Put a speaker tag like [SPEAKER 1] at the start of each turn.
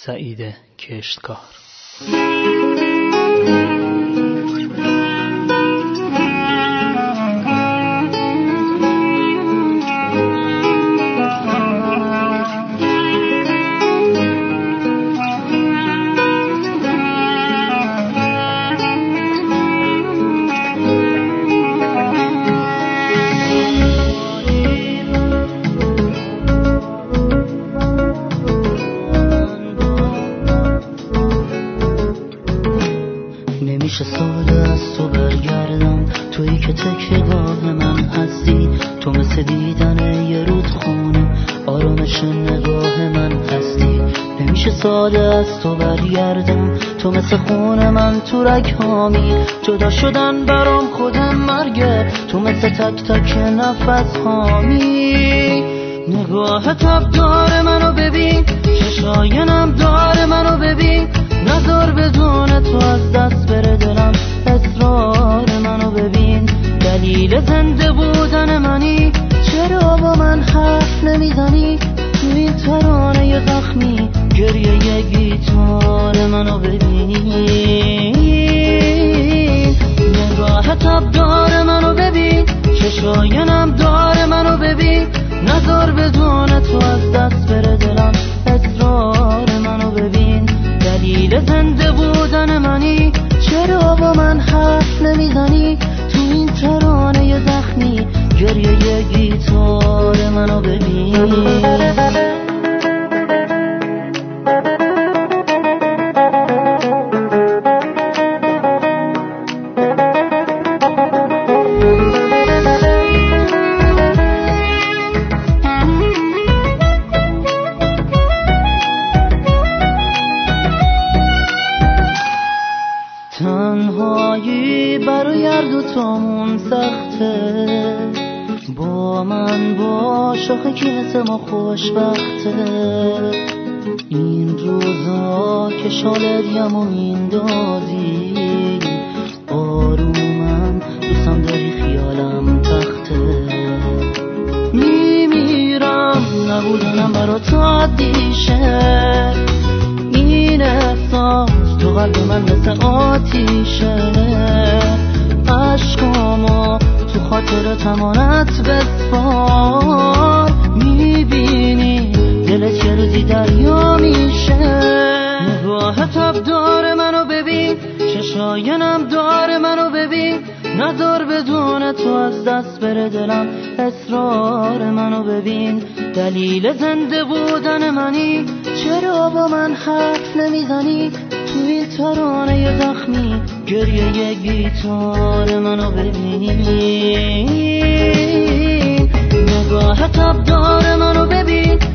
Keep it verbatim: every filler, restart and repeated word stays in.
[SPEAKER 1] سعید کشتکار.
[SPEAKER 2] نمیشه ساده از تو برگردم، تویی که تکیه‌گاه من هستی، تو مثل دیدن یه رودخونه، آرامش نگاه من هستی. نمیشه ساده از تو برگردم، تو مثل خون من تو رگ‌هامی، جدا شدن برام خود مرگه، تو مثل تک تک نفس هامی. نگاه تب داره منو ببین، چشای نم داره منو ببین، نذار بدون تو از دست بره دلم، اصرار منو ببین. دلیل زنده بودن منی، چرا با من حرف نمیزنی؟ تو این ترانه زخمی گریه یه گیتار منو ببین. نگاه تب داره منو ببین، چشای نم داره منو ببین، نذار بدون تو از دست بره دلم، اصرار منو ببین. دلیل زنده بودن منی، چرا با من حرف نمیزنی؟ تو این ترانه زخمی گریه یه گیتار منو ببین. تنهایی برای هر دوتامون سخته، با من باش آخه که مثل ما خوشبخته. این روزا که شال دیم و این دادی، آرومم دوستم داری خیالم تخته. میمیرم نبودنم برا تو عادیشه، این احساس تو قلب من مثل آتیشه. عشقامو تو خاطر تمانت بسپار، میبینی دلت یه روزی دریا میشه. نگاه تب داره منو ببین، چشای نم داره منو ببین، نذار بدون تو از دست بره دلم، اصرار منو ببین. دلیل زنده بودن منی، چرا با من حرف نمیزنی؟ تو این ترانه زخمی گریه یه گیتار منو ببین. نگاه تب داره منو ببین،